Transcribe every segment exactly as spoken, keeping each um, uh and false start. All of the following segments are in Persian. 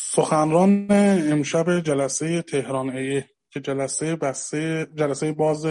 سخنران امشب جلسه تهران ای که جلسه بسته جلسه باز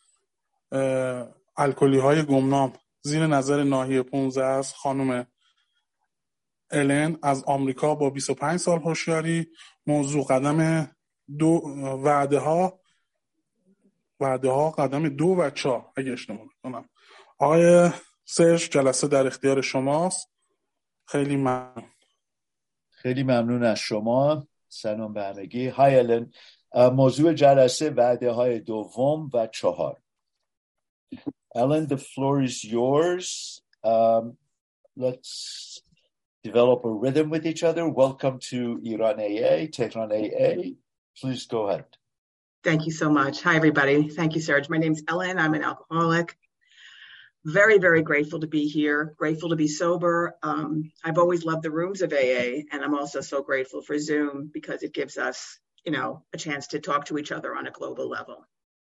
الکلی های گمنام زیر نظر ناحیه پانزده است خانم الن از آمریکا با بیست و پنج سال هوشیاری. موضوع قدم دو وعده ها وعده ها قدم دو و چهار اگه اشتباه نکنم. آقای سرج جلسه در اختیار شماست. خیلی ممنون. خیلی ممنون از شما. سلام به همگی. های الن، موضوع جلسه وعده های دوم و چهار. Ellen, the floor is yours. Um, let's develop a rhythm with each other. Welcome to Iran A A, Tehran A A. Please go ahead. Thank you so much. Hi, everybody. Thank you, Serge. My name's Ellen. I'm an alcoholic. Very, very grateful to be here. Grateful to be sober. Um, I've always loved the rooms of A A, and I'm also so grateful for Zoom because it gives us, you know, a chance to talk to each other on a global level.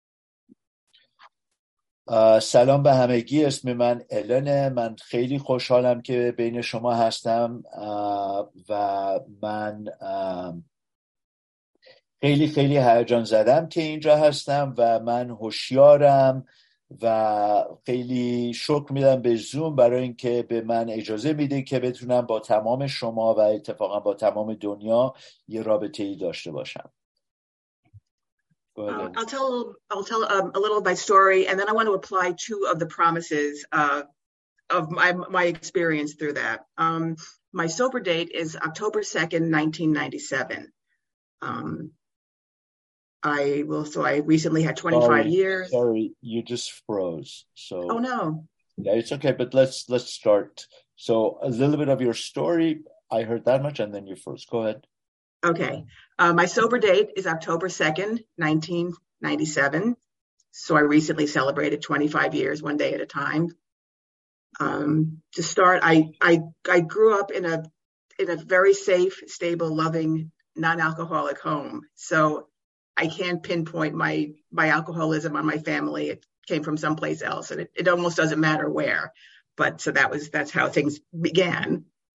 Uh, سلام به همگی. اسم من النه. من خیلی خوشحالم که بین شما هستم uh, و من uh, خیلی خیلی هیجان زدم که اینجا هستم و من هوشیارم و خیلی شکر میدم به زوم برای اینکه به من اجازه میده که بتونم با تمام شما و اتفاقا با تمام دنیا یه رابطه ای داشته باشم. Uh, I'll tell I'll tell um, a little of my story, and then I want to apply two of the promises uh, of my my experience through that. Um, my sober date is October second, nineteen ninety-seven. Um, I will. So I recently had twenty-five sorry, years. Sorry, you just froze. So. Oh no. Yeah, it's okay, but let's let's start. So a little bit of your story. I heard that much, and then you froze. Go ahead. Okay. Uh, my sober date is October second, nineteen ninety-seven. So I recently celebrated twenty-five years, one day at a time. Um, to start, I, I, I grew up in a, in a very safe, stable, loving, non-alcoholic home. So I can't pinpoint my, my alcoholism on my family. It came from someplace else, and it, it almost doesn't matter where. But so that was, that's how things began.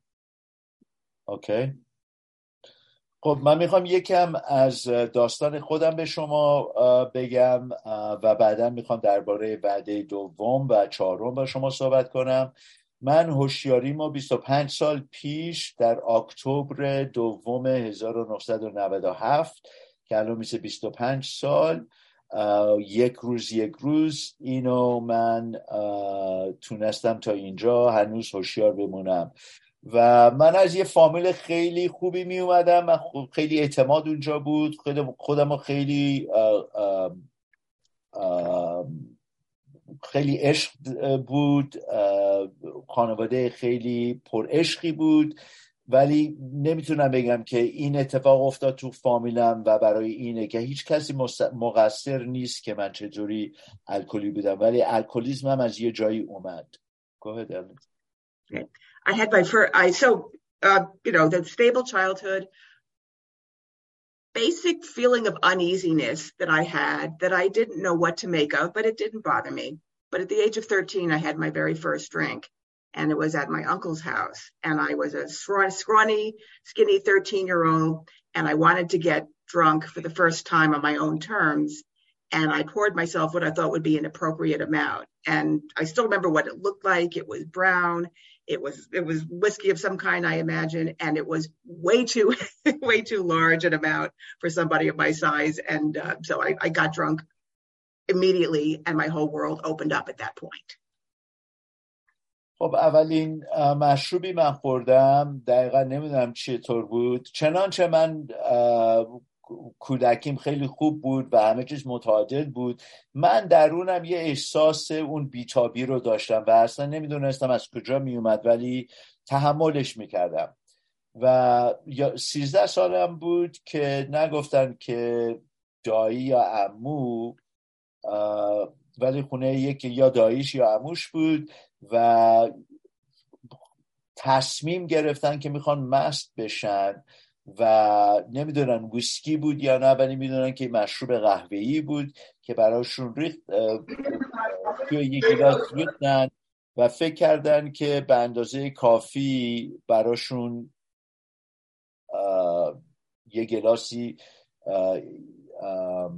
Okay. خب من میخوام یکم از داستان خودم به شما بگم و بعدا میخوام درباره وعده دوم و چهارم با شما صحبت کنم. من هوشیاریمو بیست و پنج سال پیش در اکتبر دوم هزار و نهصد و نود و هفت که الان میشه بیست و پنج سال، یک روز یک روز اینو من تونستم تا اینجا هنوز هوشیار بمونم. و من از یه فامیل خیلی خوبی می اومدم. من خیلی اعتماد اونجا بود. خودم خیلی آه آه آه خیلی عشق بود. خانواده خیلی پر عشقی بود، ولی نمیتونم بگم که این اتفاق افتاد تو فامیلم و برای اینه که هیچ کسی مقصر نیست که من چطوری الکلی بودم، ولی الکلیسمم از یه جایی اومد. Go ahead, Ellen. Okay. I had my first, I, so, uh, you know, the stable childhood, basic feeling of uneasiness that I had that I didn't know what to make of, but it didn't bother me. But at the age of thirteen, I had my very first drink, and it was at my uncle's house. And I was a scrawny, skinny thirteen-year-old, and I wanted to get drunk for the first time on my own terms. And I poured myself what I thought would be an appropriate amount. And I still remember what it looked like. It was brown. It was it was whiskey of some kind, I imagine, and it was way too way too large an amount for somebody of my size. And uh, so I, I got drunk immediately, and my whole world opened up at that point. خب اولین مشروبی من خوردم دقیقا نمیدونم چطور بود، چنانچه من کودکیم خیلی خوب بود و همه چیز متعادل بود. من درونم یه احساس اون بیتابی رو داشتم و اصلا نمیدونستم از کجا میومد، ولی تحملش میکردم. و سیزده سالم بود که نگفتن که دایی یا عمو، ولی خونه یکی یا داییش یا عموش بود و تصمیم گرفتن که میخوان مست بشن و نمیدونن ویسکی بود یا نه، ولی میدونن که مشروب قهوه‌ای بود که براشون ریخت توی یک گیلاس ریختن و فکر کردن که به اندازه کافی براشون یه گلاسی آه، آه،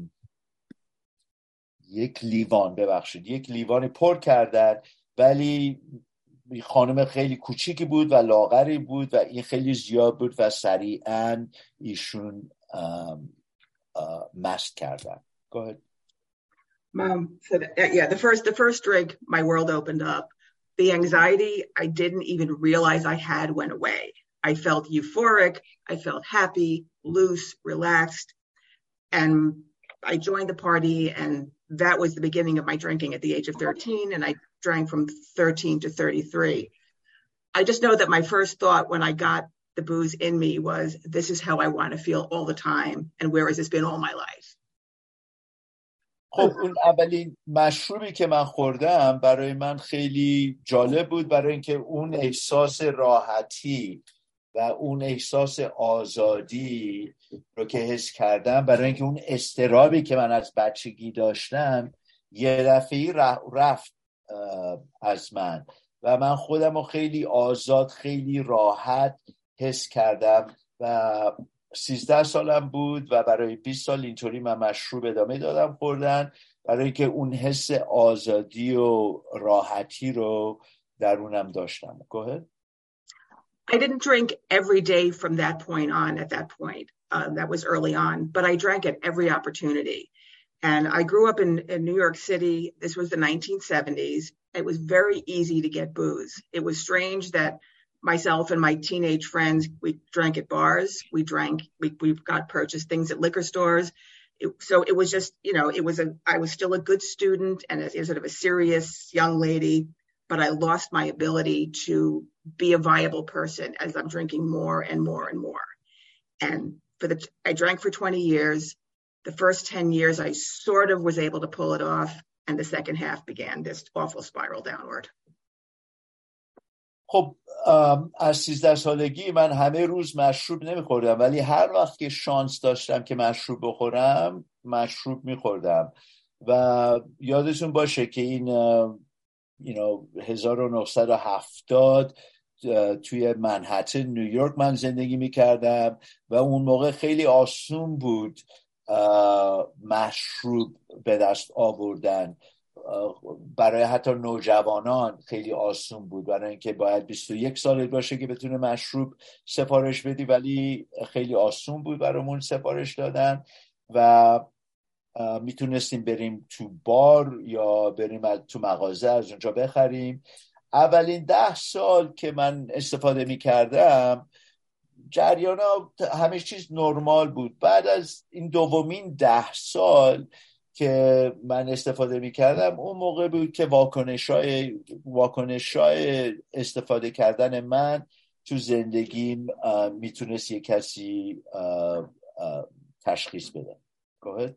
یک لیوان ببخشید یک لیوان پر کردن، ولی خانم خیلی کوچیکی بود و لاغری بود و این خیلی زیاد بود و سریعا ایشون آم، آه، مست کردن. Go ahead. Um, so that, yeah, the first the first drink, my world opened up. The anxiety I didn't even realize I had went away. I felt euphoric. I felt happy, loose, relaxed, and I joined the party, and that was the beginning of my drinking at the age of thirteen, and I drank from thirteen to thirty-three. I just know that my first thought when I got the booze in me was, this is how I want to feel all the time, and where has this been all my life? خب اون اولین مشروبی که من خوردم برای من خیلی جالب بود، برای اینکه اون احساس راحتی و اون احساس آزادی رو که حس کردم، برای اینکه اون اضطرابی که من از بچگی داشتم یه دفعه‌ای رفت از من و من خودم رو خیلی آزاد، خیلی راحت حس کردم و سیزده سالم بود و برای بیست سال اینطوری من مشروب ادامه دادم خوردن، برای اینکه اون حس آزادی و راحتی رو درونم داشتم. Go ahead. I didn't drink every day from that point on at that point. Uh, that was early on, but I drank at every opportunity. And I grew up in, in New York City. This was the nineteen seventies. It was very easy to get booze. It was strange that myself and my teenage friends, we drank at bars. We drank, we, we got purchased things at liquor stores. It, so it was just, you know, it was a, I was still a good student and a, a sort of a serious young lady, but I lost my ability to be a viable person as I'm drinking more and more and more. And for the, I drank for twenty years. The first ten years, I sort of was able to pull it off. And the second half began this awful spiral downward. خب از سیزده سالگی من همه روز مشروب نمیخوردم، ولی هر وقت که شانس داشتم که مشروب بخورم مشروب میخوردم و یادتون باشه که این you know, هزار و نهصد و هفتاد توی منهتن نیویورک من زندگی میکردم و اون موقع خیلی آسون بود مشروب به دست آوردن. برای حتی نوجوانان خیلی آسون بود، برای اینکه باید بیست و یک سالت باشه که بتونه مشروب سفارش بدی، ولی خیلی آسون بود برامون سفارش دادن و میتونستیم بریم تو بار یا بریم تو مغازه از اونجا بخریم. اولین ده سال که من استفاده میکردم جریان ها همه چیز نرمال بود. بعد از این دومین ده سال که من استفاده میکردم اون موقع بود که واکنشای واکنشای استفاده کردن من تو زندگیم میتونست یک کسی آه، آه، تشخیص بده. Go ahead.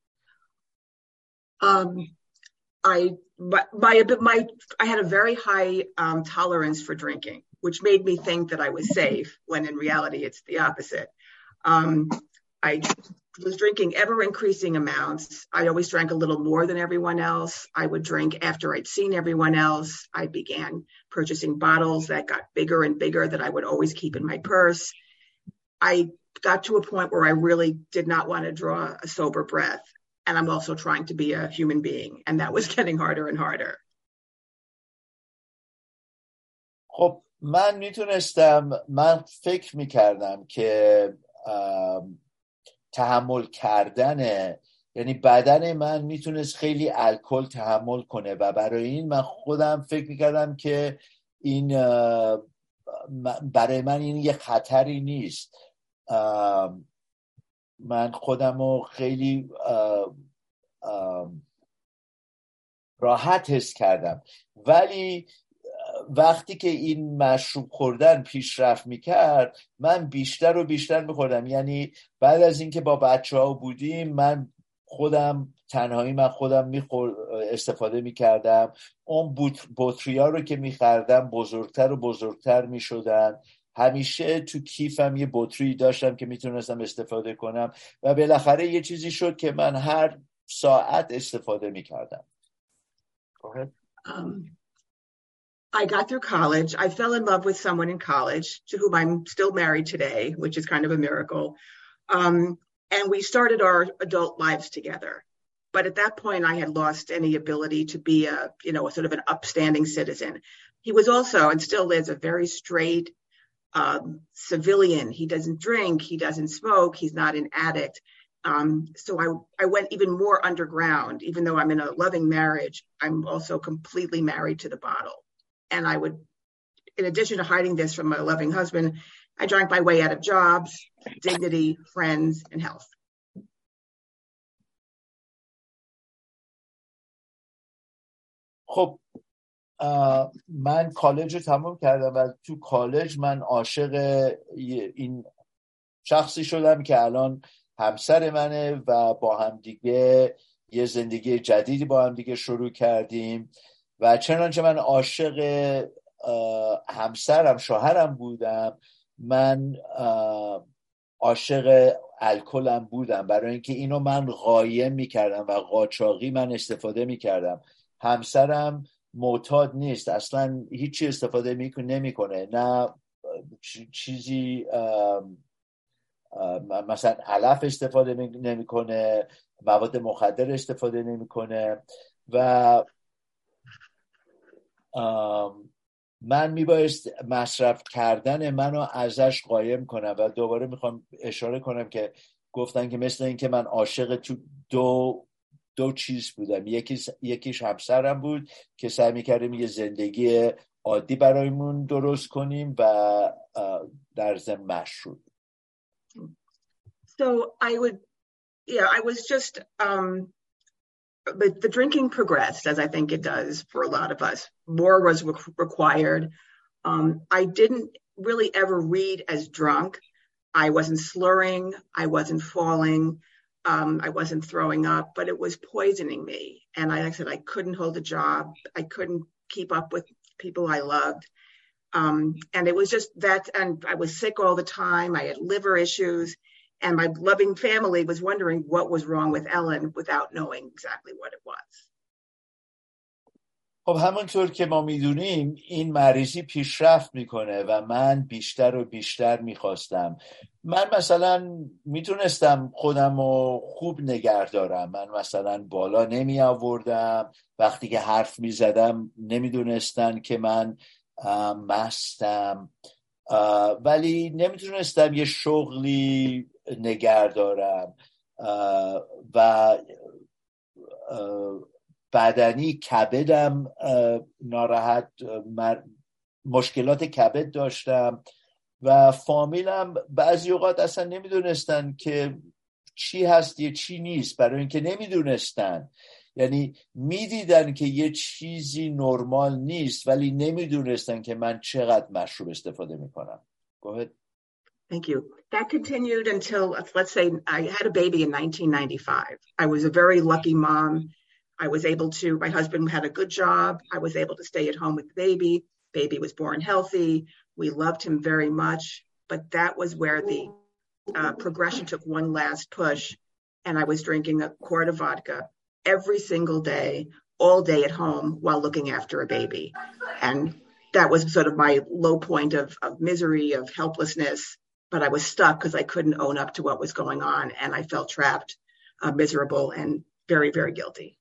Um, I, my, my, I had a very high um, tolerance for drinking, which made me think that I was safe, when in reality it's the opposite. Um, I was drinking ever increasing amounts. I always drank a little more than everyone else. I would drink after I'd seen everyone else. I began purchasing bottles that got bigger and bigger that I would always keep in my purse. I got to a point where I really did not want to draw a sober breath. And I'm also trying to be a human being. And that was getting harder and harder. خب من میتونستم من فکر میکردم که تحمل کردن، یعنی بدن من میتونست خیلی الکل تحمل کنه و برای این من خودم فکر میکردم که این برای من این یه خطری نیست. من خودم رو خیلی راحت حس کردم، ولی وقتی که این مشروب خوردن پیشرفت میکرد من بیشتر و بیشتر میخوردم. یعنی بعد از اینکه با بچه ها بودیم من خودم تنهایی من خودم میخور استفاده میکردم. اون بطری ها رو که میخردم بزرگتر و بزرگتر میشدن. همیشه تو کیفم یه بطری داشتم که میتونستم استفاده کنم و بالاخره یه چیزی شد که من هر ساعت استفاده میکردم. Um, I got through college. I fell in love with someone in college to whom I'm still married today, which is kind of a miracle. Um, and we started our adult lives together. But at that point, I had lost any ability to be a, you know, a sort of an upstanding citizen. He was also, and still is, a very straight um, civilian. He doesn't drink, he doesn't smoke, he's not an addict. Um, so I, I went even more underground. Even though I'm in a loving marriage, I'm also completely married to the bottle. And I would, in addition to hiding this from my loving husband, I drank my way out of jobs, dignity, friends, and health. خب من کالج رو تموم کردم و تو کالج من عاشق این شخصی شدم که الان همسر منه و با هم دیگه یه زندگی جدیدی با هم دیگه شروع کردیم و چنانچه من عاشق همسرم شوهرم بودم، من عاشق الکلم بودم، برای اینکه اینو من قایم میکردم و قاچاقی من استفاده میکردم. همسرم معتاد نیست، اصلا هیچی استفاده نمیکنه، نه چیزی مثلا علف استفاده نمیکنه، مواد مخدر استفاده نمیکنه و من میبایست مصرف کردن منو ازش قایم کنم. و دوباره میخوام اشاره کنم که گفتن که مثل این که من عاشق تو دو دو چیز بودم، یکیش یکیش همسرم بود که سعی میکردیم یه زندگی عادی برایمون درست کنیم و در ضمن مشروط. So I would, yeah, I was just, um, but the drinking progressed, as I think it does for a lot of us. More was re- required. Um, I didn't really ever read as drunk. I wasn't slurring. I wasn't falling. Um, I wasn't throwing up, but it was poisoning me. And like I said, I couldn't hold a job. I couldn't keep up with people I loved. Um, and it was just that, and I was sick all the time. I had liver issues. And my loving family was wondering what was wrong with Ellen without knowing exactly what it was. خب همونطور که ما میدونیم این مریضی پیشرفت میکنه و من بیشتر و بیشتر میخواستم. من مثلا میتونستم خودم رو خوب نگه دارم. من مثلا بالا نمی آوردم، وقتی که حرف میزدم نمیدونستن که من مستم، ولی نمیتونستم یه شغلی نگه دارم و بدنی کبدم ناراحت، مشکلات کبد داشتم و فامیلم بعضی اوقات اصلا نمیدونستن که چی هست یه چی نیست، برای اینکه نمیدونستن، یعنی میدیدن که یه چیزی نرمال نیست ولی نمیدونستن که من چقدر مشروب استفاده میکنم. Go ahead. Thank you. That continued until, let's say, I had a baby in nineteen ninety-five. I was a very lucky mom. I was able to, my husband had a good job. I was able to stay at home with the baby. Baby was born healthy. We loved him very much. But that was where the uh, progression took one last push. And I was drinking a quart of vodka every single day, all day at home while looking after a baby. And that was sort of my low point of, of misery, of helplessness. But I was stuck because I couldn't own up to what was going on. And I felt trapped, uh, miserable, and very, very guilty.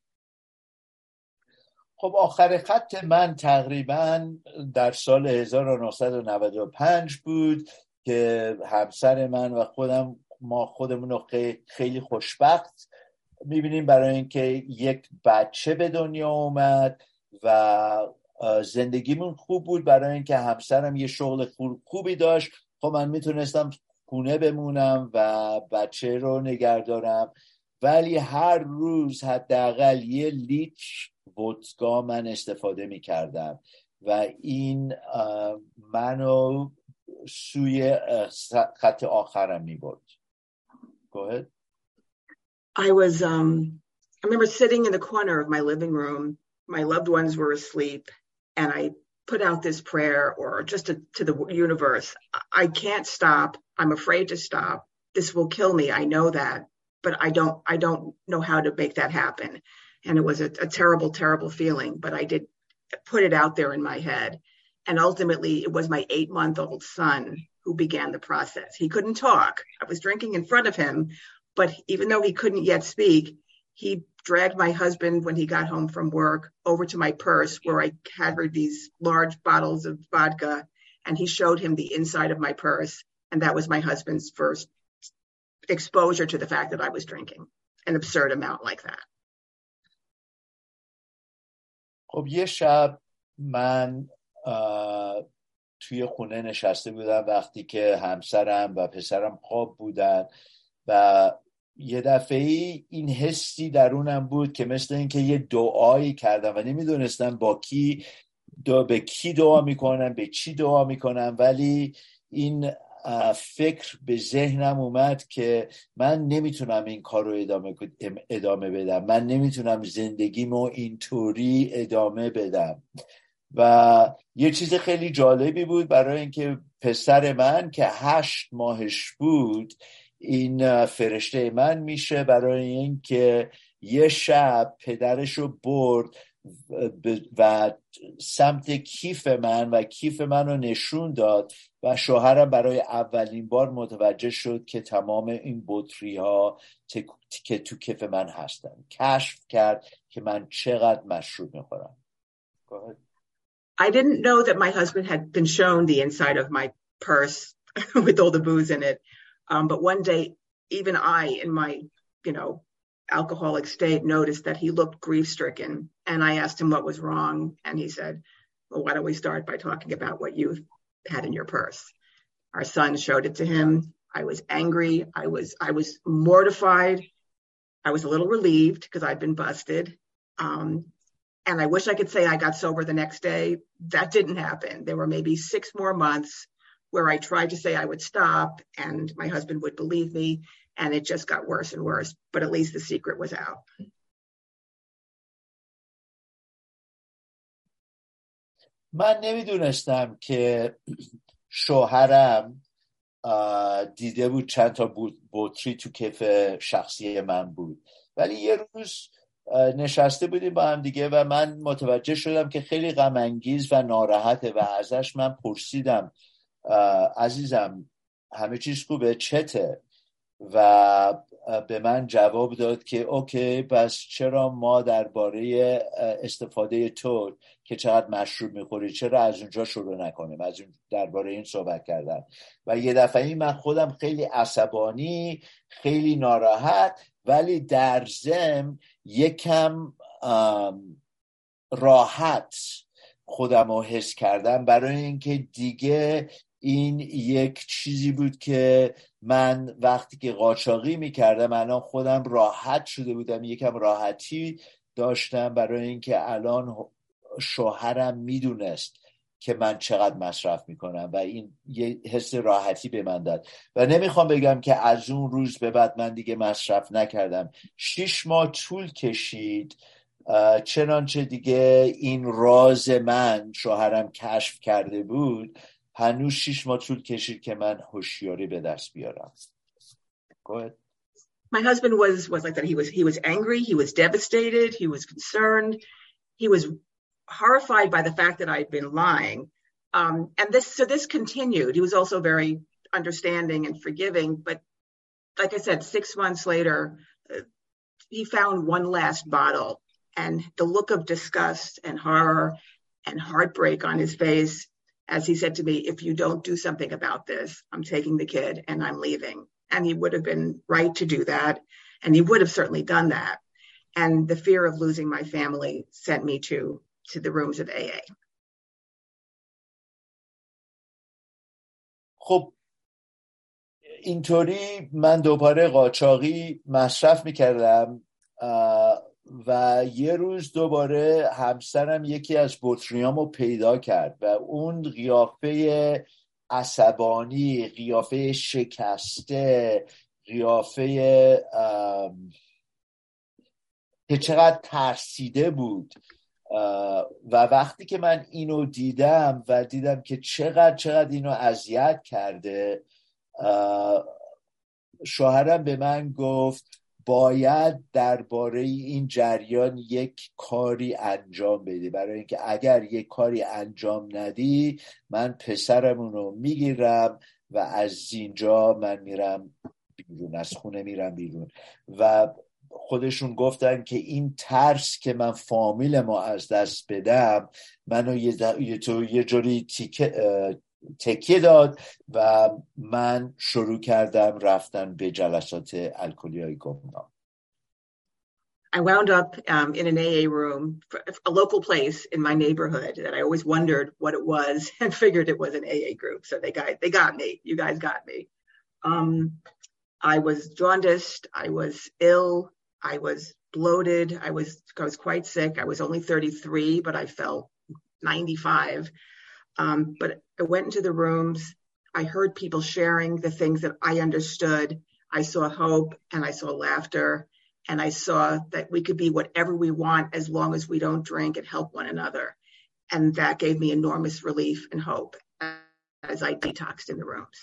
خب آخر خط من تقریبا در سال هزار و نهصد و نود و پنج بود که همسر من و خودم ما خودمون رو خیلی خوشبخت میبینیم برای اینکه یک بچه به دنیا اومد و زندگیمون خوب بود، برای اینکه همسرم یه شغل خوبی داشت. خب من میتونستم خونه بمونم و بچه رو نگه دارم، ولی هر روز حداقل یه لیتر ودکا من استفاده میکردم و این منو سوی خط آخرم میبرد. Go ahead. I was, um, I remember sitting in the corner of my living room. My loved ones were asleep, and I put out this prayer, or just to, to the universe. I can't stop. I'm afraid to stop. This will kill me. I know that, but I don't, I don't know how to make that happen. And it was a, a terrible, terrible feeling, but I did put it out there in my head. And ultimately it was my eight month old son who began the process. He couldn't talk. I was drinking in front of him, but even though he couldn't yet speak, he dragged my husband when he got home from work over to my purse where I had these large bottles of vodka, and he showed him the inside of my purse. And that was my husband's first exposure to the fact that I was drinking an absurd amount like that. خب یه شب من توی خونه نشسته بودم وقتی که همسرم و پسرم خواب بودن و یه دفعه این حسی درونم بود که مثل این که یه دعایی کردم و نمیدونستم با کی دعا به کی دعا میکنم، به چی دعا میکنم، ولی این فکر به ذهنم اومد که من نمیتونم این کار رو ادامه ادامه بدم، من نمیتونم زندگیمو اینطوری ادامه بدم. و یه چیز خیلی جالبی بود برای اینکه پسر من که هشت ماهش بود این فرشته من میشه، برای اینکه یه شب پدرشو برد و سمت کیف من و کیف من رو نشون داد و شوهرم برای اولین بار متوجه شد که تمام این بطری ها که تو کیف من هستن. کشف کرد که من چقدر مشروب میخورم. I didn't know that my husband had been shown the inside of my purse with all the booze in it. Um, but one day, even I, in my, you know, alcoholic state, noticed that he looked grief-stricken. And I asked him what was wrong. And he said, well, why don't we start by talking about what you had in your purse? Our son showed it to him. I was angry. I was, I was mortified. I was a little relieved because I'd been busted. Um, and I wish I could say I got sober the next day. That didn't happen. There were maybe six more months where I tried to say I would stop and my husband would believe me, and it just got worse and worse. But at least the secret was out. من نمیدونستم که شوهرم دیده بود چند تا بطری تو کیف شخصی من بود، ولی یه روز نشسته بودیم با هم دیگه و من متوجه شدم که خیلی غم انگیز و ناراحته و ازش من پرسیدم عزیزم همه چیز خوبه، چته؟ و به من جواب داد که اوکی، پس چرا ما درباره استفاده تو که چقدر مشروب میخوری چرا از اونجا شروع نکنیم، از اون درباره این صحبت کردن. و یه دفعه من خودم خیلی عصبانی، خیلی ناراحت، ولی در ضمن یکم راحت خودم رو حس کردم، برای اینکه دیگه این یک چیزی بود که من وقتی که قاچاقی میکردم الان خودم راحت شده بودم، یکم راحتی داشتم، برای اینکه الان شوهرم میدونست که من چقدر مصرف میکنم و این یه حس راحتی به من داد. و نمیخوام بگم که از اون روز به بعد من دیگه مصرف نکردم. شش ماه طول کشید، چنانچه دیگه این راز من شوهرم کشف کرده بود، هنوز شش ماه طول کشید که من هوشیاری به دست بیارم. Go ahead. My husband was was like that. He was he was angry. He was devastated. He was concerned. He was horrified by the fact that I'd been lying. Um, and this so this continued. He was also very understanding and forgiving. But like I said, six months later, uh, he found one last bottle, and the look of disgust and horror and heartbreak on his face, as he said to me, if you don't do something about this, I'm taking the kid and I'm leaving. And he would have been right to do that. And he would have certainly done that. And the fear of losing my family sent me to, to the rooms of A A. خب اینطوری من دوباره قاچاقی مصرف میکردم و یه روز دوباره همسرم یکی از بطریامو پیدا کرد و اون قیافه عصبانی، قیافه شکسته، قیافه که چقدر ترسیده بود. و وقتی که من اینو دیدم و دیدم که چقدر چقدر اینو اذیت کرده، شوهرم به من گفت باید درباره این جریان یک کاری انجام بدی، برای اینکه اگر یک کاری انجام ندی من پسرمونو میگیرم و از اینجا من میرم بیرون، از خونه میرم بیرون. و خودشون گفتن که این ترس که من فامیل ما از دست بدم منو یه, یه, تو یه جوری تکیه داد و من شروع کردم رفتن به جلسات الکلیای گمنام. I wound up um, in an A A room, a local place in my neighborhood that I always wondered what it was and figured it was an A A group. So they got, they got me. You guys got me. Um, I was jaundiced. I was ill. I was bloated. I was, I was quite sick. I was only thirty-three, but I felt ninety-five. Um, but I went into the rooms. I heard people sharing the things that I understood. I saw hope and I saw laughter. And I saw that we could be whatever we want as long as we don't drink and help one another. And that gave me enormous relief and hope as I detoxed in the rooms.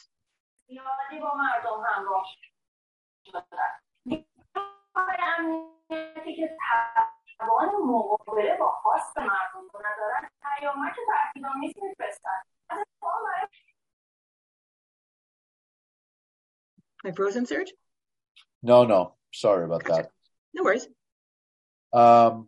Am I frozen, Serge? No, no. Sorry about Gotcha. that. No worries. Um,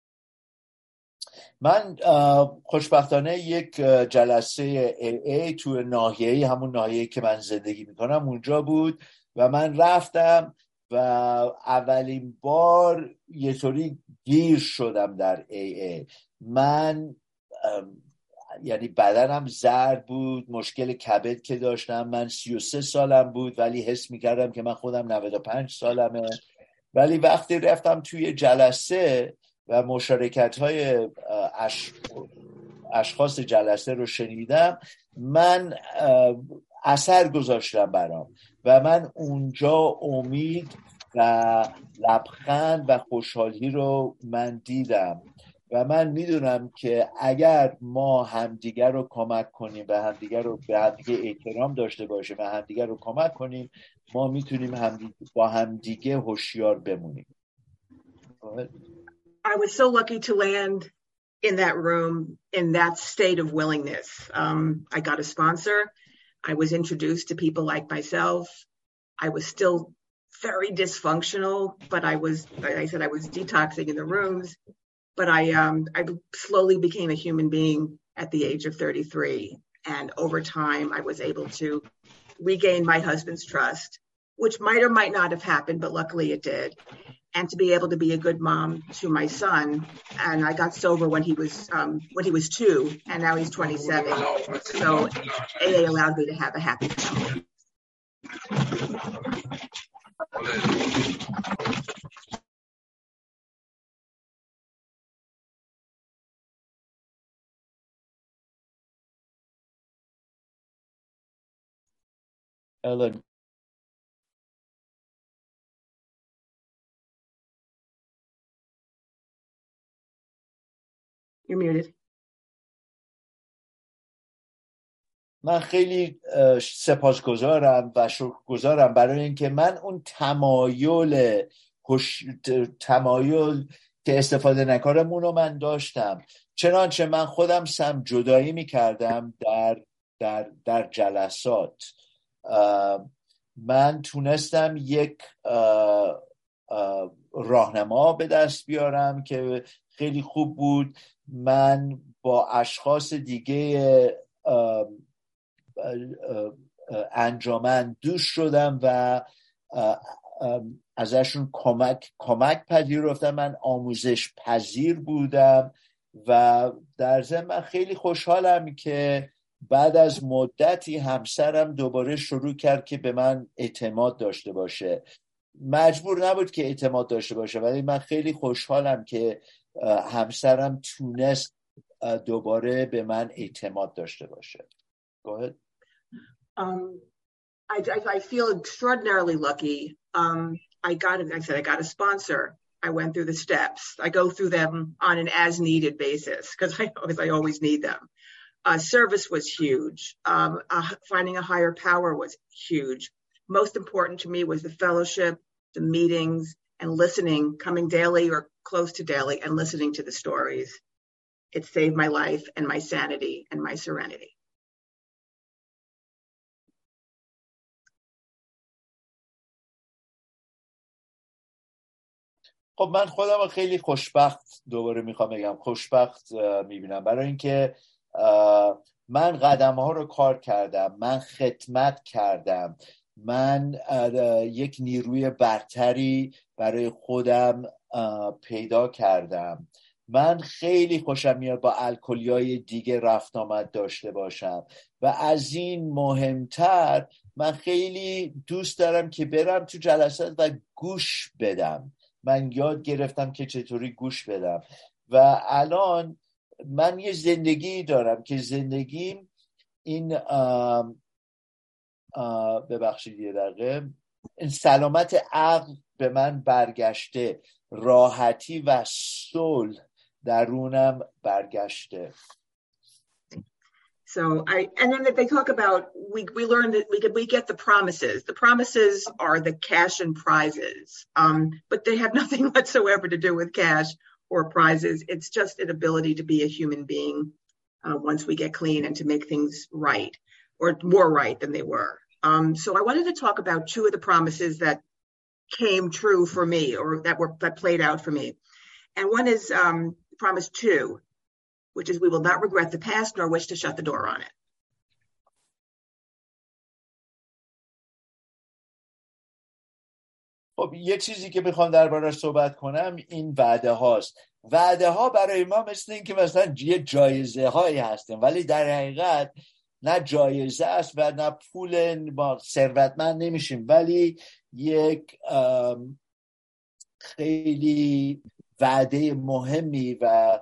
من خوشبختانه یک جلسه ای ای تو ناحیه‌ای، همون ناحیه‌ای که من زندگی میکنم اونجا بود و من رفتم و اولین بار یه طوری گیر شدم در ای ای. من یعنی بدنم ضرب بود، مشکل کبد که داشتم، من سی و سه سالم بود ولی حس میکردم که من خودم نود و پنج سالمه. ولی وقتی رفتم توی جلسه و مشارکت های اش... اشخاص جلسه رو شنیدم، من اثر گذاشتم برام و من اونجا امید و لبخند و خوشحالی رو من دیدم و من میدونم که اگر ما همدیگر رو کمک کنیم و همدیگر رو به همدیگه احترام داشته باشیم و همدیگر رو کمک کنیم، ما میتونیم همدیگه با همدیگه هوشیار بمونیم. I was so lucky to land in that room in that state of willingness. Um, I got a sponsor. I was introduced to people like myself. I was still very dysfunctional, but I was, like I said, I was detoxing in the rooms. But I, um, I slowly became a human being at the age of thirty-three. And over time, I was able to regain my husband's trust, which might or might not have happened, but luckily it did. And to be able to be a good mom to my son. And I got sober when he was, um, when he was two, and now he's twenty-seven. So A A allowed me to have a happy family. Ellen. You're muted. من خیلی سپاسگزارم و شکرگزارم برای اینکه من اون تمایل هش... تمایل که استفاده نکارمون رو من داشتم. چنانچه من خودم سم جدایی میکردم در در در جلسات. من تونستم یک راهنما به دست بیارم که خیلی خوب بود. من با اشخاص دیگه انجامن دوست شدم و ازشون کمک کمک پذیرفتم. من آموزش پذیر بودم و در ضمن من خیلی خوشحالم که بعد از مدتی همسرم دوباره شروع کرد که به من اعتماد داشته باشه. مجبور نبود که اعتماد داشته باشه، ولی من خیلی خوشحالم که همسرم تونست دوباره به من اعتماد داشته باشه. Go ahead. Um, I, I, I feel extraordinarily lucky. Um, I got, I said, I got a sponsor. I went through the steps. I go through them on an as-needed basis because I, because I always need them. Uh, service was huge. Um, uh, finding a higher power was huge. Most important to me was the fellowship, the meetings, and listening, coming daily or close to daily and listening to the stories. It saved my life and my sanity and my serenity. خب من خودم رو خیلی خوشبخت دوباره میخوام بگم خوشبخت میبینم، برای اینکه من قدم ها رو کار کردم، من خدمت کردم، من یک نیروی برتری برای خودم پیدا کردم. من خیلی خوشم میاد با الکلیای دیگه رفت آمد داشته باشم و از این مهمتر من خیلی دوست دارم که برم تو جلسات و گوش بدم. من یاد گرفتم که چطوری گوش بدم و الان من یه زندگی دارم که زندگیم این آم آم ببخشید یه دقیقه این سلامت عقل به من برگشته، راحتی و صلح درونم برگشته. So I, and then they talk about, we, we learn that we get, we get the promises. The promises are the cash and prizes, um, but they have nothing whatsoever to do with cash or prizes. It's just an ability to be a human being uh, once we get clean and to make things right, or more right than they were. Um, so I wanted to talk about two of the promises that came true for me, or that were that played out for me. And one is um, promise two, which is we will not regret the past nor wish to shut the door on it. خب یه چیزی که میخوام درباره‌اش صحبت کنم این وعده هاست. وعده ها برای ما مثل این که مثلا یه جایزه هایی هستن، ولی در حقیقت نه جایزه است و نه پول، ما ثروتمند نمیشیم، ولی یک خیلی وعده مهمی و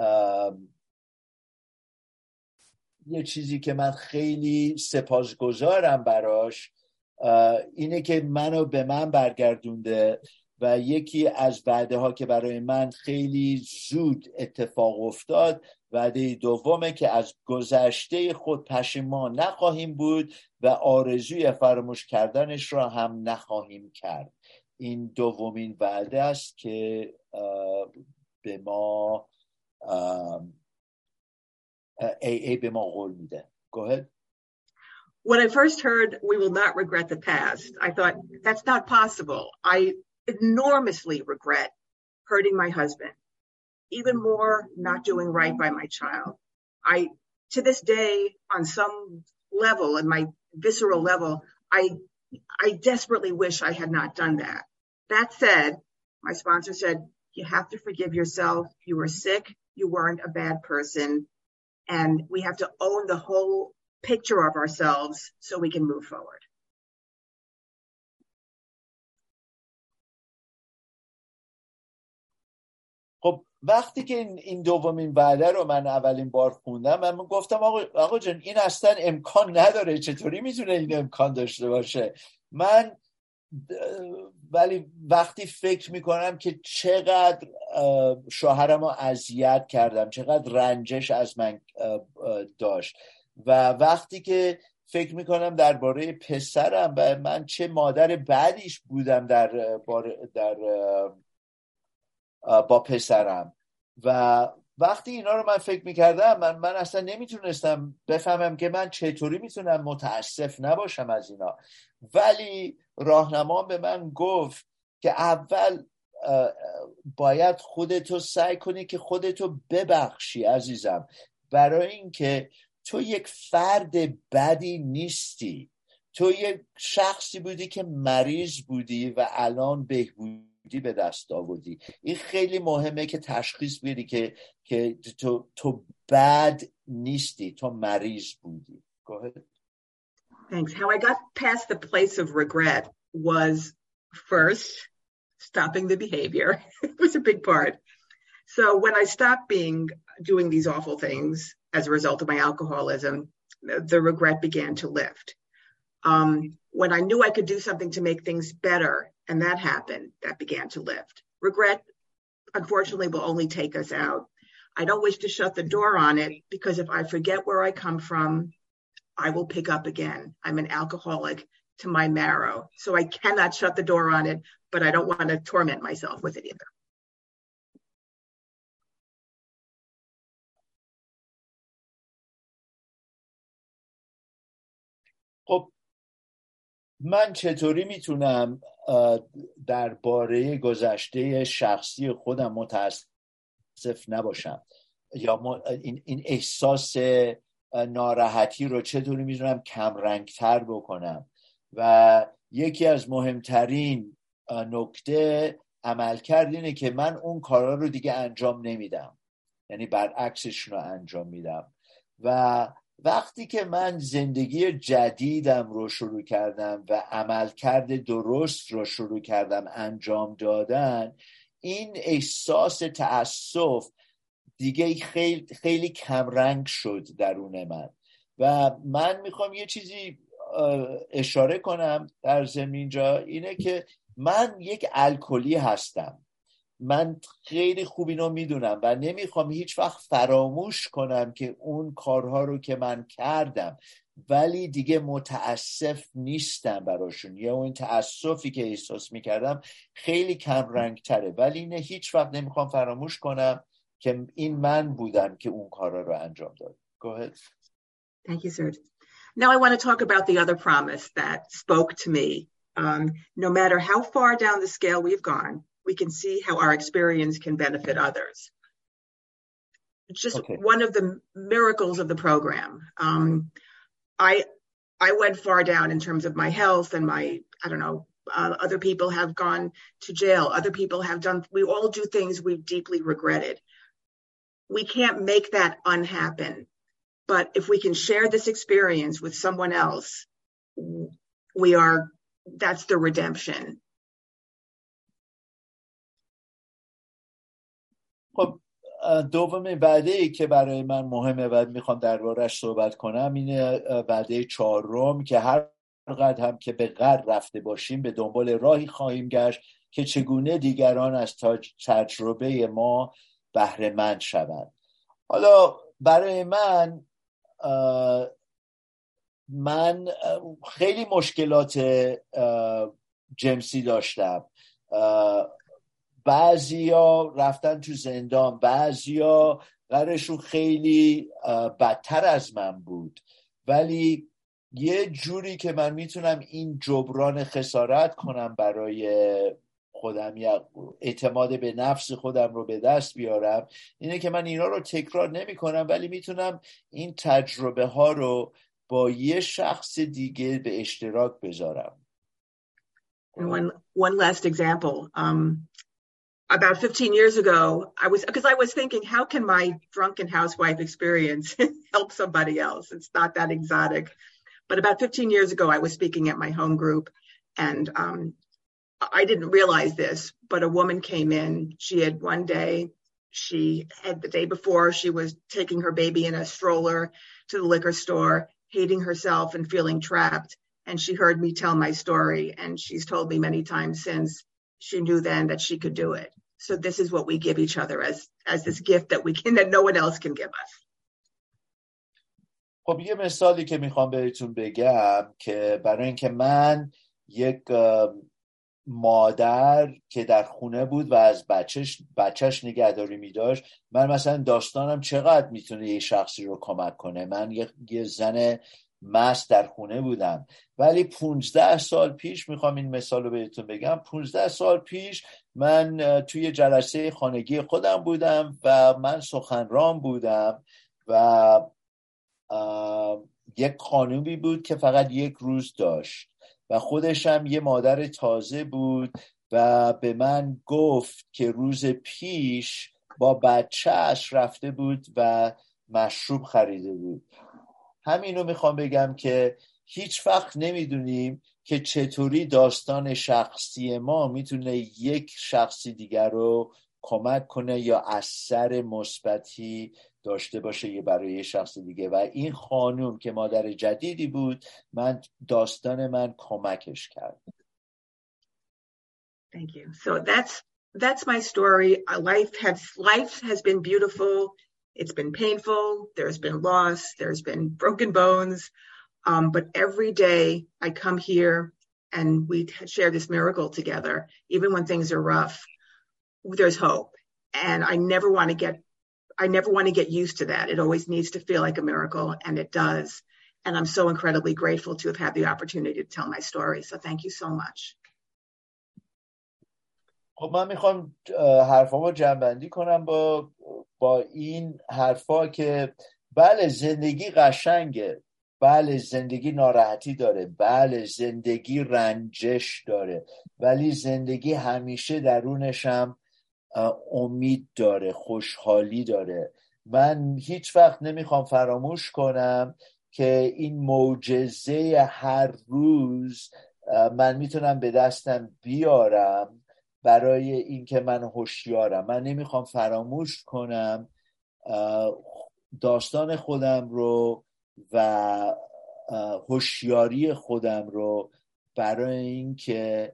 یه چیزی که من خیلی سپاسگزارم براش اینه که منو به من برگردونده و یکی از وعده ها که برای من خیلی زود اتفاق افتاد وعده دومه که از گذشته خود پشیمان نخواهیم بود و آرزوی فراموش کردنش را هم نخواهیم کرد. این دومین وعده است که به ما ای ای به ما قول میده. Go ahead. When I first heard we will not regret the past, I thought that's not possible. I enormously regret hurting my husband, even more not doing right by my child. I, to this day, on some level, in my visceral level, I, I desperately wish I had not done that. That said, my sponsor said, you have to forgive yourself. You were sick. You weren't a bad person. And we have to own the whole picture of ourselves so we can move forward. خب وقتی که این, این دومین وعده رو من اولین بار خوندم، من گفتم آقا, آقا جان این اصلا امکان نداره، چطوری میتونه این امکان داشته باشه؟ من ولی وقتی فکر میکنم که چقدر شوهرم رو اذیت کردم، چقدر رنجش از من داشت، و وقتی که فکر میکنم درباره پسرم و من چه مادر بدیش بودم در در با پسرم، و وقتی اینا رو من فکر میکردم من, من اصلا نمیتونستم بفهمم که من چطوری میتونم متاسف نباشم از اینا. ولی راهنمام به من گفت که اول باید خودتو سعی کنی که خودتو ببخشی عزیزم، برای اینکه تو یک فرد بدی نیستی، تو یک شخصی بودی که مریض بودی و الان بهبودی به دست آوردی. این خیلی مهمه که تشخیص بدی که که تو تو بد نیستی، تو مریض بودی. Go ahead. Thanks. How I got past the place of regret was first stopping the behavior. It was a big part. So when I stopped being doing these awful things as a result of my alcoholism, the, the regret began to lift. Um, when I knew I could do something to make things better, and that happened, that began to lift. Regret, unfortunately, will only take us out. I don't wish to shut the door on it, because if I forget where I come from, I will pick up again. I'm an alcoholic to my marrow, so I cannot shut the door on it, but I don't want to torment myself with it either. خب من چطوری میتونم درباره گذشته شخصی خودم متاسف نباشم یا این, این احساس ناراحتی رو چطوری میتونم کم رنگتر بکنم. و یکی از مهمترین نکته عملکرد اینه که من اون کارا رو دیگه انجام نمیدم، یعنی برعکسش رو انجام میدم. و وقتی که من زندگی جدیدم رو شروع کردم و عملکرد درست رو شروع کردم انجام دادن، این احساس تأسف دیگه خیلی خیلی کمرنگ شد درون من. و من میخوام یه چیزی اشاره کنم در ضمن اینجا، اینه که من یک الکلی هستم. من خیلی خوب اینو میدونم و نمیخوام هیچ وقت فراموش کنم که اون کارها رو که من کردم ولی دیگه متاسف نیستم براشون، یا اون تأسفی که احساس میکردم خیلی کم رنگ تره، ولی اینه هیچ وقت نمیخوام فراموش کنم که این من بودم که اون کارا رو انجام داد. Go ahead. Thank you, sir. Now I want to talk about the other promise that spoke to me. Um, no matter how far down the scale we've gone, we can see how our experience can benefit others. It's just okay. One of the miracles of the program. Um, I I went far down in terms of my health and my, I don't know, uh, other people have gone to jail. Other people have done, we all do things we've deeply regretted. We can't make that unhappen. But if we can share this experience with someone else, we are, that's the redemption. خب دوم وعده‌ای که برای من مهمه و میخوام درباره‌اش صحبت کنم اینه وعده چهارم که هر قدر هم که به غر رفته باشیم به دنبال راهی خواهیم گشت که چگونه دیگران از تجربه ما بهره مند شوند. حالا برای من من خیلی مشکلات جنسی داشتم. بعضیا رفتن تو زندان، بعضیا قرارشون خیلی بدتر از من بود، ولی یه جوری که من میتونم این جبران خسارت کنم برای خودم یا اعتماد به نفس خودم رو به دست بیارم اینه که من اینا رو تکرار نمی کنم، ولی میتونم این تجربه ها رو با یه شخص دیگه به اشتراک بذارم. And one one last example. Um, about fifteen years ago, I was because I was thinking, how can my drunken housewife experience help somebody else? It's not that exotic. But about fifteen years ago, I was speaking at my home group, and um, I didn't realize this, but a woman came in. She had one day, she had the day before, she was taking her baby in a stroller to the liquor store, hating herself and feeling trapped. And she heard me tell my story, and she's told me many times since she knew then that she could do it. So this is what we give each other as as this gift that we can that no one else can give us. خب یه مثالی که میخوام بهتون بگم که برای اینکه من یک مادر که در خونه بود و از بچهش بچهش نگهداری می‌داشت، من مثلا داستانم چقدر میتونه یه شخصی رو کمک کنه. من یه, یه زن مست در خونه بودم، ولی پونزده سال پیش میخوام این مثال رو بهتون بگم. پونزده سال پیش من توی جلسه خانگی خودم بودم و من سخنران بودم و یک خانومی بود که فقط یک روز داشت و خودش هم یه مادر تازه بود و به من گفت که روز پیش با بچه‌اش رفته بود و مشروب خریده بود. همینو میخوام بگم که هیچ وقت نمیدونیم که چطوری داستان شخصی ما میتونه یک شخصی دیگر رو کمک کنه یا اثر مثبتی داشته باشه یه برای یه شخص دیگه. و این خانوم که مادر جدیدی بود، من داستان من کمکش کرد. Thank you. So that's that's my story. Life has life has been beautiful. It's been painful. There's been loss. There's been broken bones. Um, but every day I come here and we share this miracle together. Even when things are rough, there's hope. And I never want to get, I never want to get used to that. It always needs to feel like a miracle, and it does. And I'm so incredibly grateful to have had the opportunity to tell my story. So thank you so much. خب من میخوام حرفامو جمع‌بندی کنم با با این حرفا که بله زندگی قشنگه، بله زندگی ناراحتی داره، بله زندگی رنجش داره، ولی زندگی همیشه درونش هم امید داره، خوشحالی داره. من هیچ وقت نمیخوام فراموش کنم که این معجزه هر روز من میتونم به دستم بیارم برای اینکه من هوشیارم. من نمیخوام فراموش کنم داستان خودم رو و هوشیاری خودم رو برای اینکه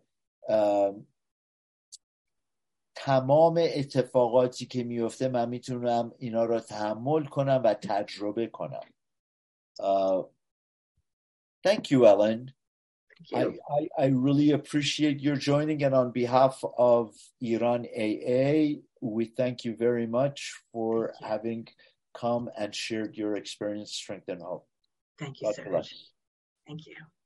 تمام اتفاقاتی که میفته من میتونم اینا رو تحمل کنم و تجربه کنم. uh, Thank you, Ellen. I, I, I really appreciate your joining, and on behalf of Iran A A, we thank you very much for having come and shared your experience, strength, and hope. Thank you, God sir. Bless. Thank you.